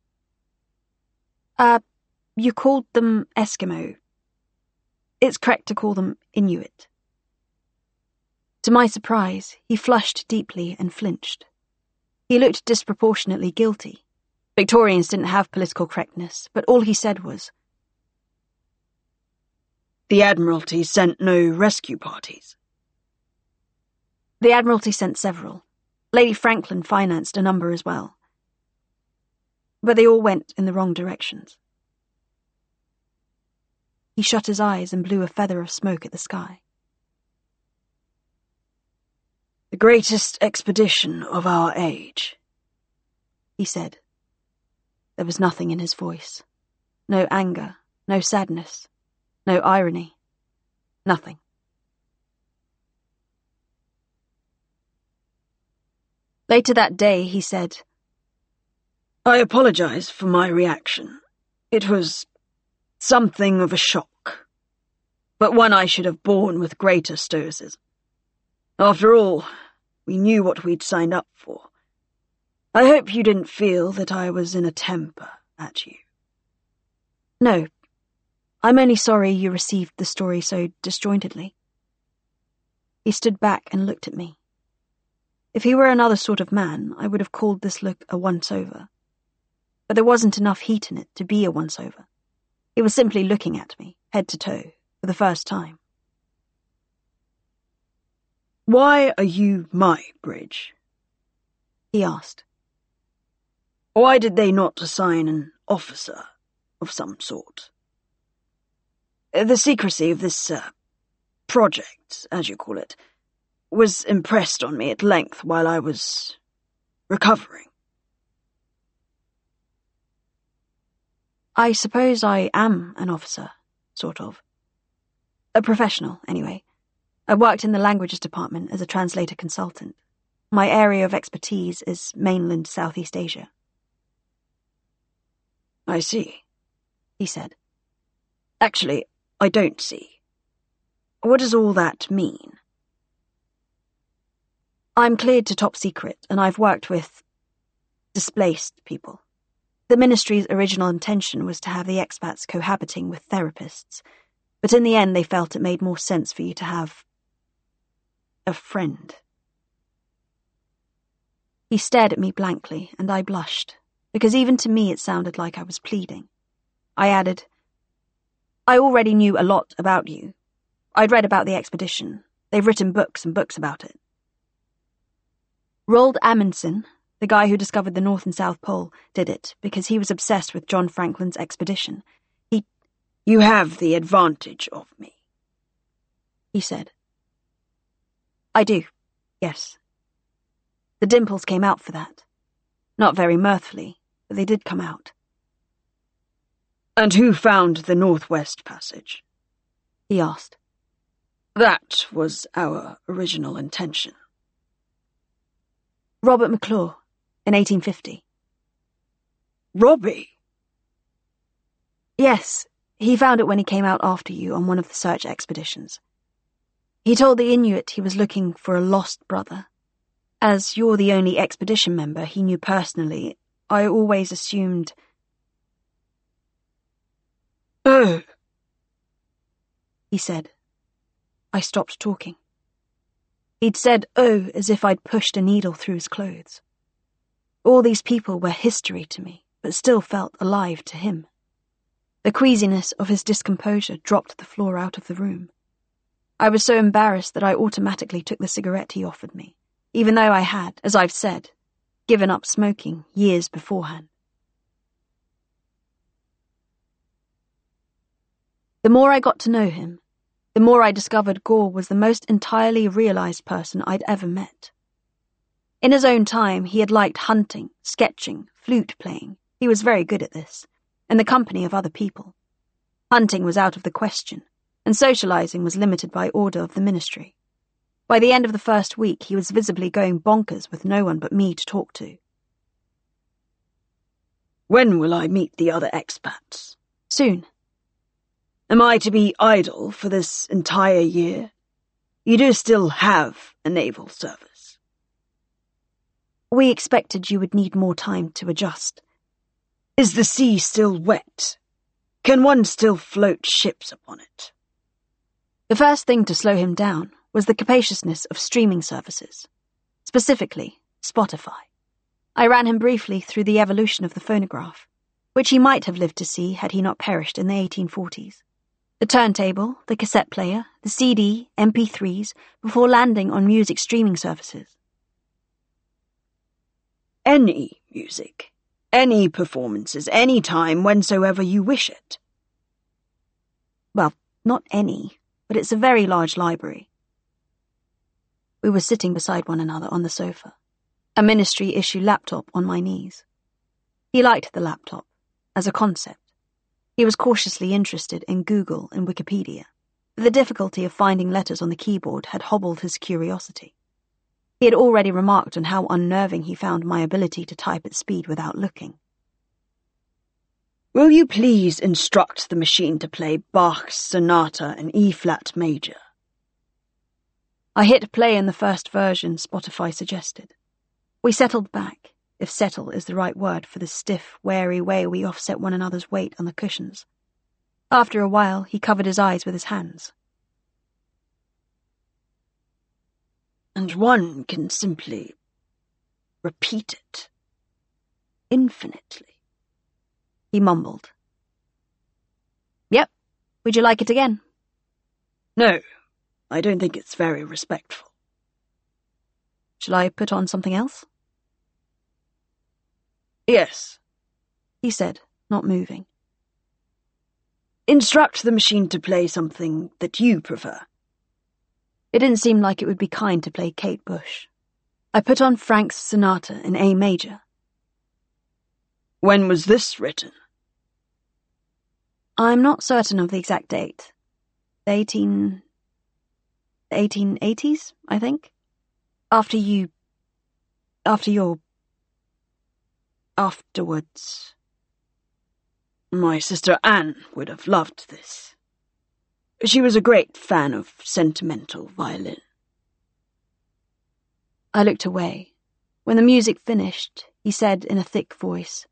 You called them Eskimo. It's correct to call them Inuit. To my surprise, he flushed deeply and flinched. He looked disproportionately guilty. Victorians didn't have political correctness, but all he said was, "The Admiralty sent no rescue parties." The Admiralty sent several. Lady Franklin financed a number as well. But they all went in the wrong directions. He shut his eyes and blew a feather of smoke at the sky. "The greatest expedition of our age," he said. There was nothing in his voice. No anger, no sadness, no irony. Nothing. Later that day, he said, "I apologize for my reaction. It was something of a shock, but one I should have borne with greater stoicism. After all, we knew what we'd signed up for. I hope you didn't feel that I was in a temper at you." "No, I'm only sorry you received the story so disjointedly." He stood back and looked at me. If he were another sort of man, I would have called this look a once-over. But there wasn't enough heat in it to be a once-over. He was simply looking at me, head to toe, for the first time. "Why are you my bridge?" he asked. "Why did they not assign an officer of some sort? The secrecy of this, project, as you call it, was impressed on me at length while I was recovering." I suppose I am an officer, sort of. A professional, anyway. I worked in the languages department as a translator consultant. My area of expertise is mainland Southeast Asia. "I see," he said. "Actually, I don't see. What does all that mean?" I'm cleared to top secret, and I've worked with displaced people. The ministry's original intention was to have the expats cohabiting with therapists, but in the end they felt it made more sense for you to have a friend. He stared at me blankly, and I blushed, because even to me it sounded like I was pleading. I added, "I already knew a lot about you. I'd read about the expedition. They've written books and books about it. Roald Amundsen, the guy who discovered the North and South Pole, did it because he was obsessed with John Franklin's expedition. You have the advantage of me," he said. I do, yes. The dimples came out for that. Not very mirthfully, but they did come out. "And who found the Northwest Passage?" he asked. "That was our original intention." Robert McClure, in 1850. "Robbie?" Yes, he found it when he came out after you on one of the search expeditions. He told the Inuit he was looking for a lost brother. As you're the only expedition member he knew personally, I always assumed... "Oh," he said. I stopped talking. He'd said, "Oh," as if I'd pushed a needle through his clothes. All these people were history to me, but still felt alive to him. The queasiness of his discomposure dropped the floor out of the room. I was so embarrassed that I automatically took the cigarette he offered me, even though I had, as I've said, given up smoking years beforehand. The more I got to know him, the more I discovered Gore was the most entirely realized person I'd ever met. In his own time, he had liked hunting, sketching, flute playing. He was very good at this, in the company of other people. Hunting was out of the question, and socializing was limited by order of the ministry. By the end of the first week, he was visibly going bonkers with no one but me to talk to. When will I meet the other expats? Soon. Am I to be idle for this entire year? You do still have a naval service. We expected you would need more time to adjust. Is the sea still wet? Can one still float ships upon it? The first thing to slow him down was the capaciousness of streaming services, specifically Spotify. I ran him briefly through the evolution of the phonograph, which he might have lived to see had he not perished in the 1840s. The turntable, the cassette player, the CD, MP3s, before landing on music streaming services. Any music, any performances, any time, whensoever you wish it. Well, not any, but it's a very large library. We were sitting beside one another on the sofa, a ministry-issue laptop on my knees. He liked the laptop, as a concept. He was cautiously interested in Google and Wikipedia, but the difficulty of finding letters on the keyboard had hobbled his curiosity. He had already remarked on how unnerving he found my ability to type at speed without looking. Will you please instruct the machine to play Bach's Sonata in E-flat major? I hit play in the first version Spotify suggested. We settled back, if settle is the right word for the stiff, wary way we offset one another's weight on the cushions. After a while, he covered his eyes with his hands. And one can simply repeat it infinitely, he mumbled. Yep. Would you like it again? No, I don't think it's very respectful. Shall I put on something else? Yes, he said, not moving. Instruct the machine to play something that you prefer. It didn't seem like it would be kind to play Kate Bush. I put on Frank's Sonata in A major. When was this written? I'm not certain of the exact date. The 1880s, I think. Afterwards. My sister Anne would have loved this. She was a great fan of sentimental violin. I looked away. When the music finished, he said in a thick voice,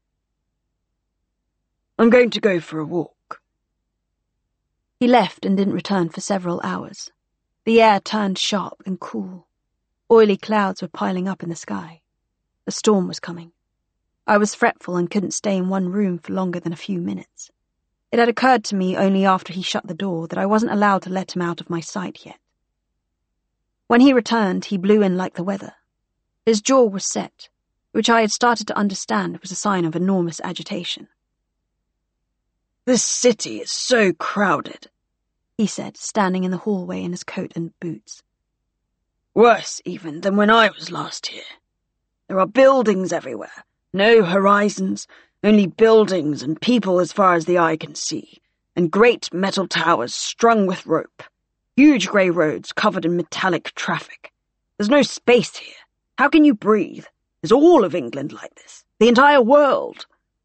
I'm going to go for a walk. He left and didn't return for several hours. The air turned sharp and cool. Oily clouds were piling up in the sky. A storm was coming. I was fretful and couldn't stay in one room for longer than a few minutes. It had occurred to me only after he shut the door that I wasn't allowed to let him out of my sight yet. When he returned, he blew in like the weather. His jaw was set, which I had started to understand was a sign of enormous agitation. This city is so crowded, he said, standing in the hallway in his coat and boots. Worse even than when I was last here. There are buildings everywhere, no horizons, only buildings and people as far as the eye can see, and great metal towers strung with rope, huge grey roads covered in metallic traffic. There's no space here. How can you breathe? Is all of England like this? The entire world?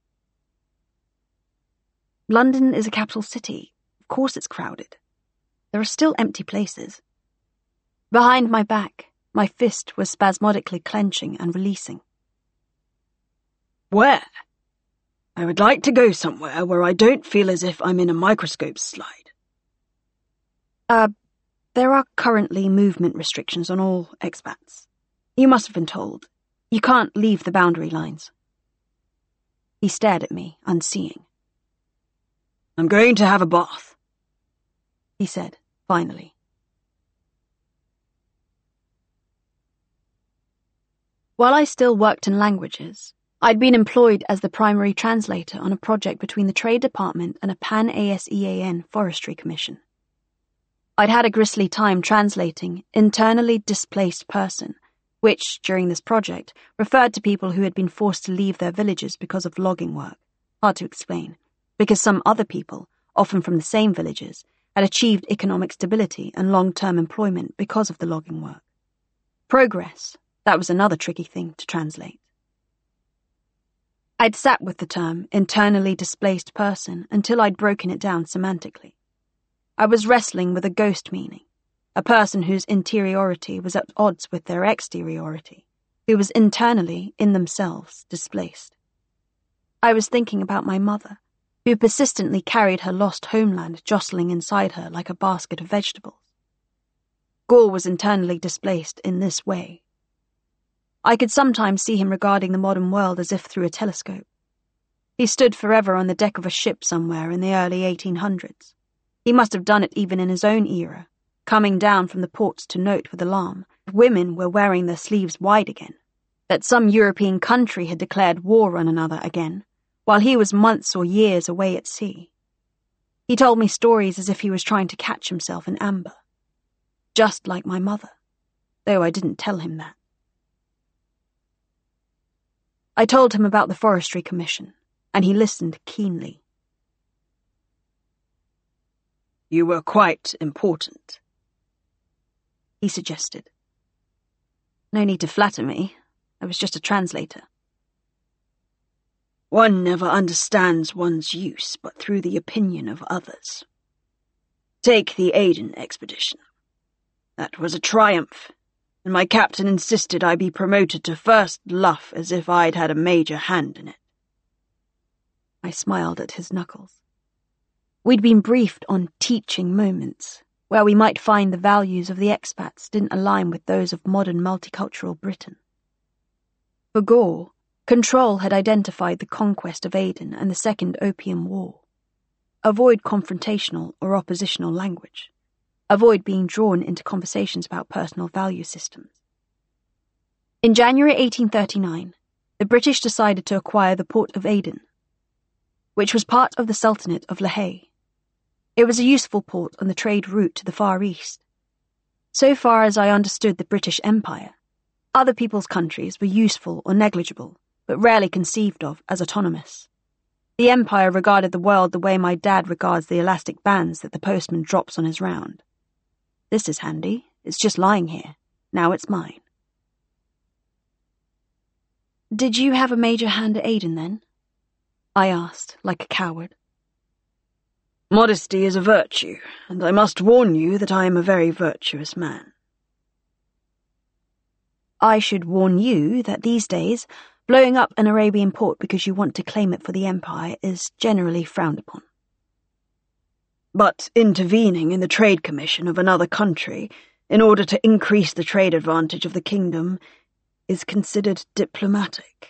London is a capital city. Of course it's crowded. There are still empty places. Behind my back, my fist was spasmodically clenching and releasing. Where? I would like to go somewhere where I don't feel as if I'm in a microscope slide. There are currently movement restrictions on all expats. You must have been told. You can't leave the boundary lines. He stared at me, unseeing. I'm going to have a bath, he said, finally. While I still worked in languages, I'd been employed as the primary translator on a project between the Trade Department and a Pan-ASEAN Forestry Commission. I'd had a grisly time translating internally displaced person, which, during this project, referred to people who had been forced to leave their villages because of logging work. Hard to explain, because some other people, often from the same villages, had achieved economic stability and long-term employment because of the logging work. Progress, that was another tricky thing to translate. I'd sat with the term internally displaced person until I'd broken it down semantically. I was wrestling with a ghost meaning, a person whose interiority was at odds with their exteriority, who was internally, in themselves, displaced. I was thinking about my mother, who persistently carried her lost homeland jostling inside her like a basket of vegetables. Gore was internally displaced in this way. I could sometimes see him regarding the modern world as if through a telescope. He stood forever on the deck of a ship somewhere in the early 1800s. He must have done it even in his own era, coming down from the ports to note with alarm that women were wearing their sleeves wide again, that some European country had declared war on another again, while he was months or years away at sea. He told me stories as if he was trying to catch himself in amber. Just like my mother, though I didn't tell him that. I told him about the Forestry Commission, and he listened keenly. You were quite important, he suggested. No need to flatter me. I was just a translator. One never understands one's use but through the opinion of others. Take the Aden expedition. That was a triumph, and my captain insisted I be promoted to first luff as if I'd had a major hand in it. I smiled at his knuckles. We'd been briefed on teaching moments, where we might find the values of the expats didn't align with those of modern multicultural Britain. For Gore, Control had identified the conquest of Aden and the Second Opium War. Avoid confrontational or oppositional language. Avoid being drawn into conversations about personal value systems. In January 1839, the British decided to acquire the port of Aden, which was part of the Sultanate of Lahey. It was a useful port on the trade route to the Far East. So far as I understood the British Empire, other people's countries were useful or negligible, but rarely conceived of as autonomous. The Empire regarded the world the way my dad regards the elastic bands that the postman drops on his round. This is handy. It's just lying here. Now it's mine. Did you have a major hand at Aden then? I asked, like a coward. Modesty is a virtue, and I must warn you that I am a very virtuous man. I should warn you that these days, blowing up an Arabian port because you want to claim it for the Empire is generally frowned upon. But intervening in the trade commission of another country in order to increase the trade advantage of the kingdom is considered diplomatic.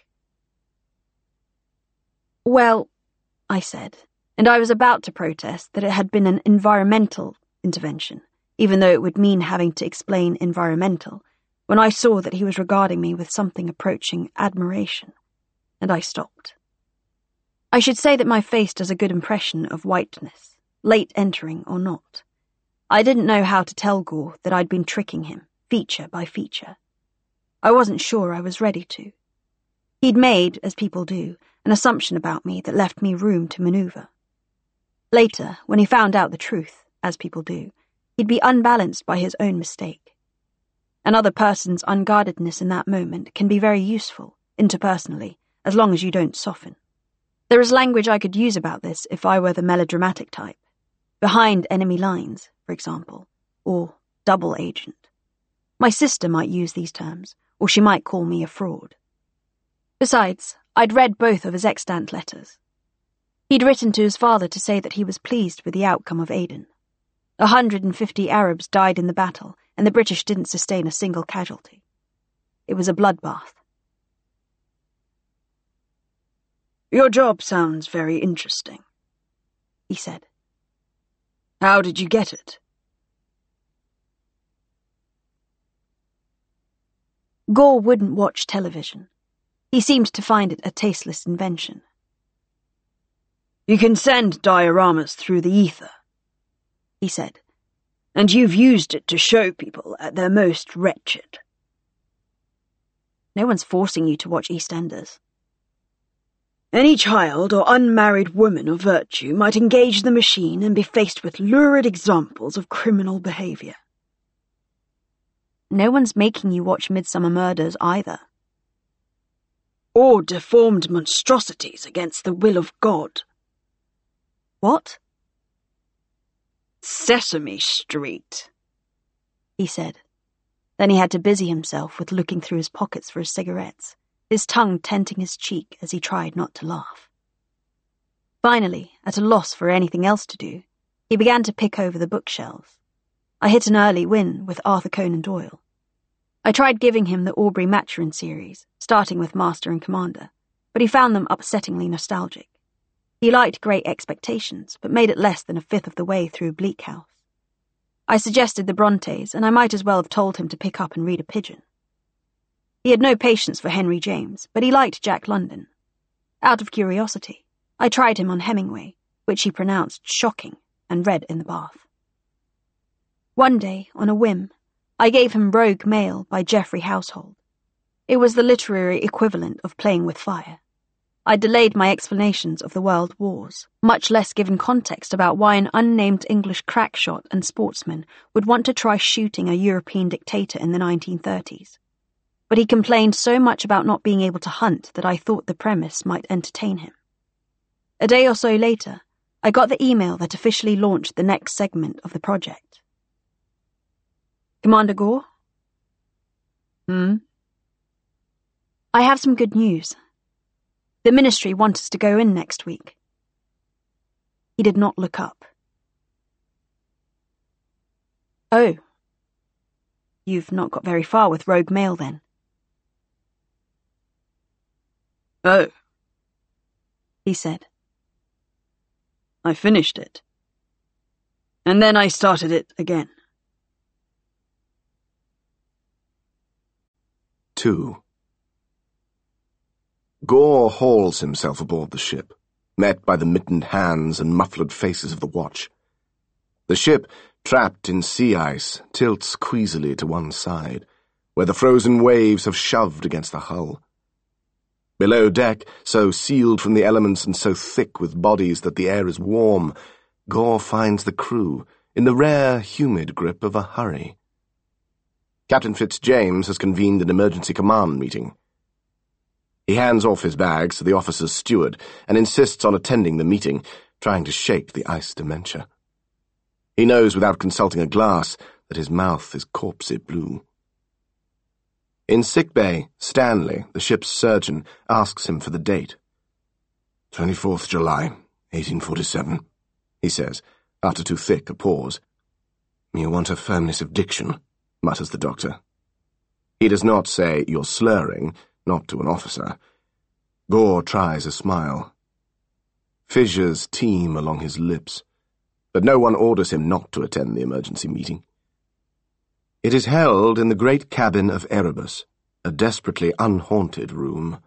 Well, I said, and I was about to protest that it had been an environmental intervention, even though it would mean having to explain environmental, when I saw that he was regarding me with something approaching admiration, and I stopped. I should say that my face does a good impression of whiteness, late entering or not. I didn't know how to tell Gore that I'd been tricking him, feature by feature. I wasn't sure I was ready to. He'd made, as people do, an assumption about me that left me room to maneuver. Later, when he found out the truth, as people do, he'd be unbalanced by his own mistake. Another person's unguardedness in that moment can be very useful, interpersonally, as long as you don't soften. There is language I could use about this if I were the melodramatic type. Behind enemy lines, for example, or double agent. My sister might use these terms, or she might call me a fraud. Besides, I'd read both of his extant letters. He'd written to his father to say that he was pleased with the outcome of Aden. 150 Arabs died in the battle, and the British didn't sustain a single casualty. It was a bloodbath. Your job sounds very interesting, he said. How did you get it? Gore wouldn't watch television. He seemed to find it a tasteless invention. You can send dioramas through the ether, he said, and you've used it to show people at their most wretched. No one's forcing you to watch EastEnders. Any child or unmarried woman of virtue might engage the machine and be faced with lurid examples of criminal behaviour. No one's making you watch Midsummer Murders either. Or deformed monstrosities against the will of God. What? Sesame Street, he said. Then he had to busy himself with looking through his pockets for his cigarettes, his tongue tenting his cheek as he tried not to laugh. Finally, at a loss for anything else to do, he began to pick over the bookshelves. I hit an early win with Arthur Conan Doyle. I tried giving him the Aubrey Maturin series, starting with Master and Commander, but he found them upsettingly nostalgic. He liked Great Expectations, but made it less than a fifth of the way through Bleak House. I suggested the Brontes, and I might as well have told him to pick up and read A Pigeon. He had no patience for Henry James, but he liked Jack London. Out of curiosity, I tried him on Hemingway, which he pronounced shocking, and read in the bath. One day, on a whim, I gave him Rogue Mail by Geoffrey Household. It was the literary equivalent of Playing with Fire. I delayed my explanations of the world wars, much less given context about why an unnamed English crackshot and sportsman would want to try shooting a European dictator in the 1930s. But he complained so much about not being able to hunt that I thought the premise might entertain him. A day or so later, I got the email that officially launched the next segment of the project. Commander Gore? I have some good news. The Ministry want us to go in next week. He did not look up. Oh. You've not got very far with Rogue Mail, then. Oh, he said. I finished it. And then I started it again. 2. Gore hauls himself aboard the ship, met by the mittened hands and muffled faces of the watch. The ship, trapped in sea ice, tilts queasily to one side, where the frozen waves have shoved against the hull. Below deck, so sealed from the elements and so thick with bodies that the air is warm, Gore finds the crew in the rare, humid grip of a hurry. Captain Fitzjames has convened an emergency command meeting. He hands off his bags to the officer's steward and insists on attending the meeting, trying to shake the ice dementia. He knows without consulting a glass that his mouth is corpsey blue. In sickbay, Stanley, the ship's surgeon, asks him for the date. 24th July, 1847, he says, after too thick a pause. You want a firmness of diction, mutters the doctor. He does not say, you're slurring, not to an officer. Gore tries a smile. Fissures teem along his lips, but no one orders him not to attend the emergency meeting. It is held in the great cabin of Erebus, a desperately unhaunted room.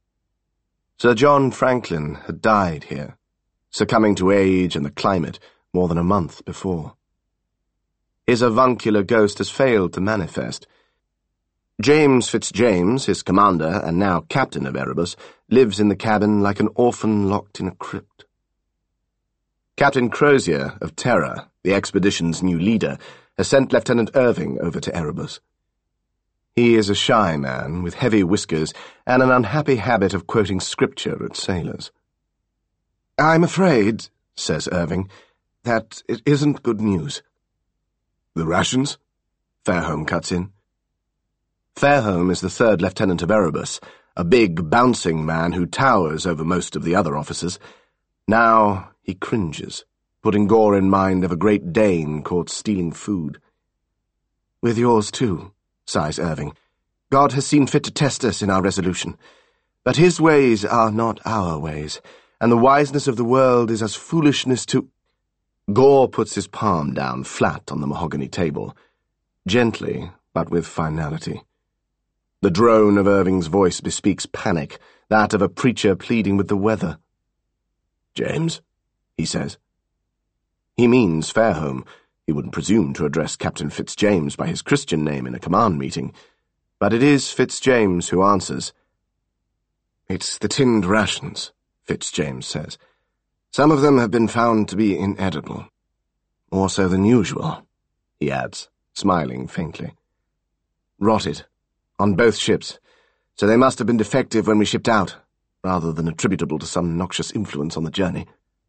Sir John Franklin had died here, succumbing to age and the climate more than a month before. His avuncular ghost has failed to manifest. James Fitzjames, his commander and now captain of Erebus, lives in the cabin like an orphan locked in a crypt. Captain Crozier of Terror, the expedition's new leader, has sent Lieutenant Irving over to Erebus. He is a shy man with heavy whiskers and an unhappy habit of quoting scripture at sailors. I'm afraid, says Irving, that it isn't good news. The rations? Fairholme cuts in. Fairholme is the third lieutenant of Erebus, a big, bouncing man who towers over most of the other officers. Now he cringes. putting Gore in mind of a Great Dane caught stealing food. "With yours too," sighs Irving. "God has seen fit to test us in our resolution. But his ways are not our ways, and the wiseness of the world is as foolishness to—" Gore puts his palm down flat on the mahogany table, gently but with finality. The drone of Irving's voice bespeaks panic, that of a preacher pleading with the weather. "James?" he says. He means Fairholme. He wouldn't presume to address Captain Fitzjames by his Christian name in a command meeting, but it is Fitzjames who answers. "It's the tinned rations," Fitzjames says. "Some of them have been found to be inedible. More so than usual," he adds, smiling faintly. "Rotted, on both ships, so they must have been defective when we shipped out, rather than attributable to some noxious influence on the journey."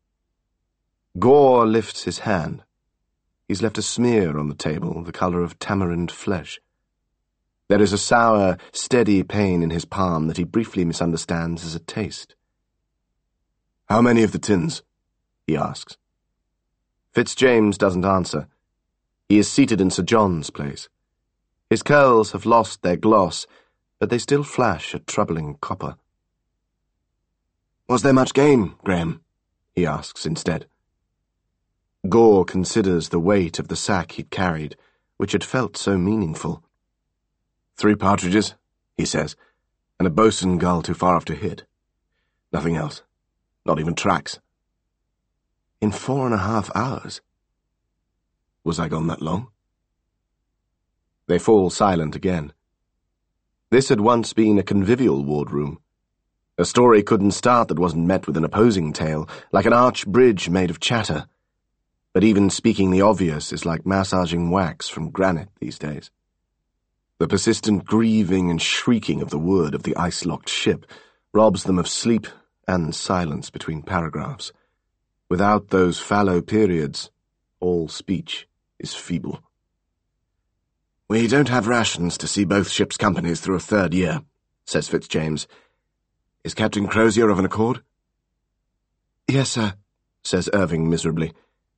Gore lifts his hand. He's left a smear on the table, the colour of tamarind flesh. There is a sour, steady pain in his palm that he briefly misunderstands as a taste. "How many of the tins?" he asks. Fitzjames doesn't answer. He is seated in Sir John's place. His curls have lost their gloss, but they still flash a troubling copper. "Was there much game, Graham?" he asks instead. Gore considers the weight of the sack he'd carried, which had felt so meaningful. 3 partridges, he says, and a bosun gull too far off to hit. Nothing else. Not even tracks. In 4.5 hours. Was I gone that long? They fall silent again. This had once been a convivial wardroom. A story couldn't start that wasn't met with an opposing tale, like an arch bridge made of chatter. But even speaking the obvious is like massaging wax from granite these days. The persistent grieving and shrieking of the wood of the ice-locked ship robs them of sleep and silence between paragraphs. Without those fallow periods, all speech is feeble. "We don't have rations to see both ships' companies through a 3rd year," says Fitzjames. "Is Captain Crozier of an accord?" "Yes, sir," says Irving miserably.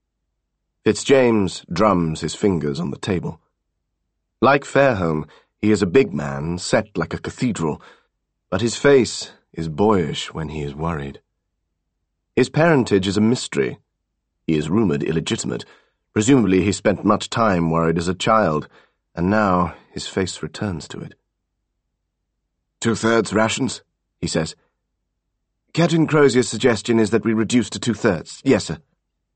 Fitzjames drums his fingers on the table. Like Fairholme, he is a big man, set like a cathedral, but his face is boyish when he is worried. His parentage is a mystery. He is rumoured illegitimate. Presumably he spent much time worried as a child, and now his face returns to it. 2/3 rations, he says. Captain Crozier's suggestion is that we reduce to 2/3. Yes, sir.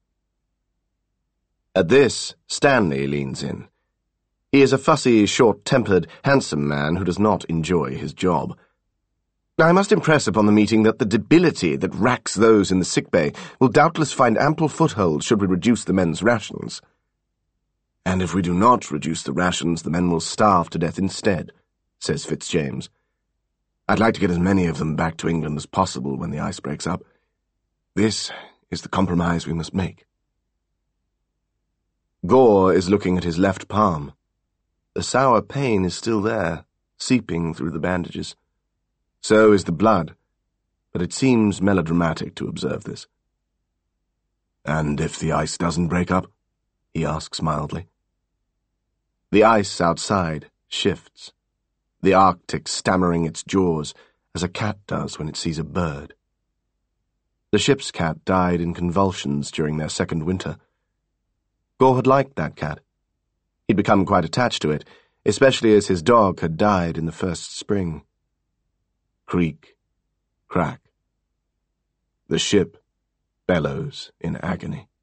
At this, Stanley leans in. He is a fussy, short-tempered, handsome man who does not enjoy his job. I must impress upon the meeting that the debility that racks those in the sickbay will doubtless find ample foothold should we reduce the men's rations. And if we do not reduce the rations, the men will starve to death instead, says Fitzjames. I'd like to get as many of them back to England as possible when the ice breaks up. This is the compromise we must make. Gore is looking at his left palm. The sour pain is still there, seeping through the bandages. So is the blood, but it seems melodramatic to observe this. And if the ice doesn't break up? He asks mildly. The ice outside shifts, the Arctic stammering its jaws as a cat does when it sees a bird. The ship's cat died in convulsions during their second winter. Gore had liked that cat. He'd become quite attached to it, especially as his dog had died in the first spring. Creak, crack. The ship bellows in agony.